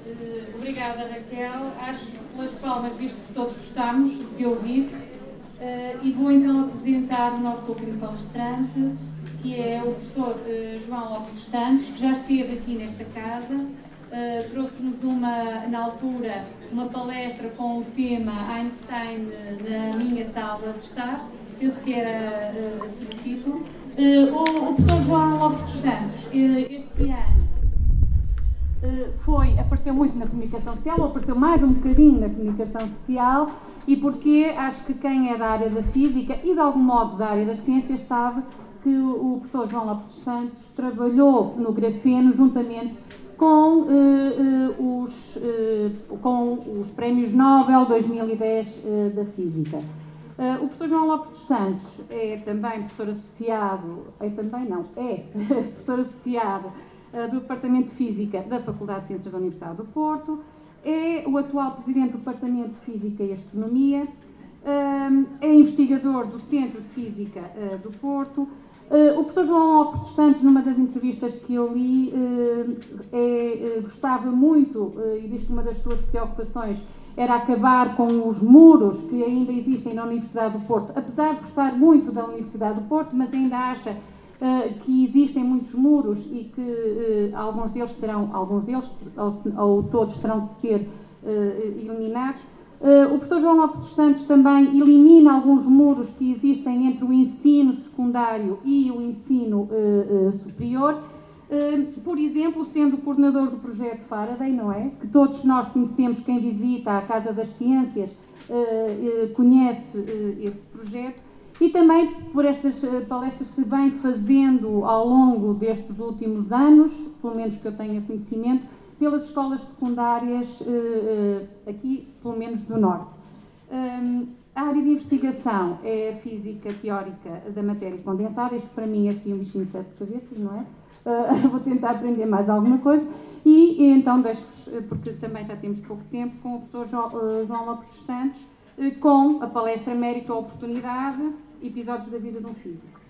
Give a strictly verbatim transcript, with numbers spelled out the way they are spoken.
Uh, obrigada, Raquel. Acho que pelas palmas, visto que todos gostamos de ouvir, uh, e vou então apresentar o nosso último palestrante, que é o professor uh, João Lopes dos Santos, que já esteve aqui nesta casa. Uh, trouxe-nos uma, na altura, uma palestra com o tema Einstein na minha sala de estar. Penso que era uh, assim o título. Uh, o, o professor João Lopes dos Santos, uh, este ano, uh, foi, apareceu muito na comunicação social, ou apareceu mais um bocadinho na comunicação social, e porque acho que quem é da área da física e de algum modo da área das ciências sabe que o, o professor João Lopes dos Santos trabalhou no grafeno juntamente com, uh, uh, os, uh, com os prémios Nobel dois mil e dez uh, da Física. Uh, o professor João Lopes dos Santos é também professor associado, é também não, é professor associado uh, do Departamento de Física da Faculdade de Ciências da Universidade do Porto, é o atual presidente do Departamento de Física e Astronomia, uh, é investigador do Centro de Física uh, do Porto. Uh, o professor João Lopes dos Santos, numa das entrevistas que eu li, uh, é, uh, gostava muito, uh, e diz que uma das suas preocupações era acabar com os muros que ainda existem na Universidade do Porto, apesar de gostar muito da Universidade do Porto, mas ainda acha uh, que existem muitos muros e que uh, alguns deles terão, alguns deles, ou, ou todos terão de ser uh, eliminados. Uh, o professor João Lopes dos Santos também elimina alguns muros que existem entre o ensino secundário e o ensino uh, uh, superior. Uh, por exemplo, sendo o coordenador do projeto Faraday, não é? Que todos nós conhecemos, quem visita a Casa das Ciências uh, uh, conhece uh, esse projeto, e também por estas uh, palestras que vem fazendo ao longo destes últimos anos, pelo menos que eu tenha conhecimento, pelas escolas secundárias uh, uh, aqui, pelo menos do Norte. Um, a área de investigação é a física teórica da matéria condensada. Isto para mim é assim um bichinho de sete cabeças, não é? Uh, vou tentar aprender mais alguma coisa e, e então deixo-vos, porque também já temos pouco tempo, com o professor João, uh, João Lopes dos Santos, uh, com a palestra Mérito ou Oportunidade, episódios da vida de um físico.